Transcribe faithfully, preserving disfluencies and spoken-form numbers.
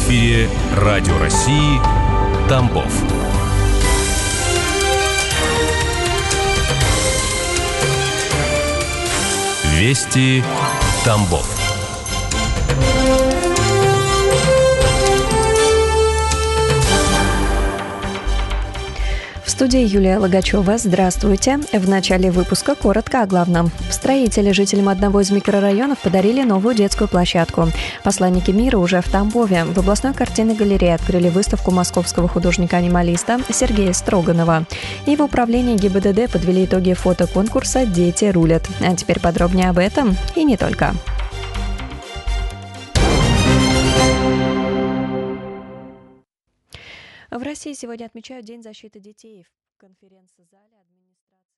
эфире Радио России «Тамбов». Вести Тамбов. В студии Юлия Логачева. Здравствуйте. В начале выпуска коротко о главном. Строители жителям одного из микрорайонов подарили новую детскую площадку. Посланники мира уже в Тамбове. В областной картинной галерее открыли выставку московского художника-анималиста Сергея Строганова. И в управлении ГИБДД подвели итоги фотоконкурса «Дети рулят». А теперь подробнее об этом и не только. В России сегодня отмечают День защиты детей. В конференц-зале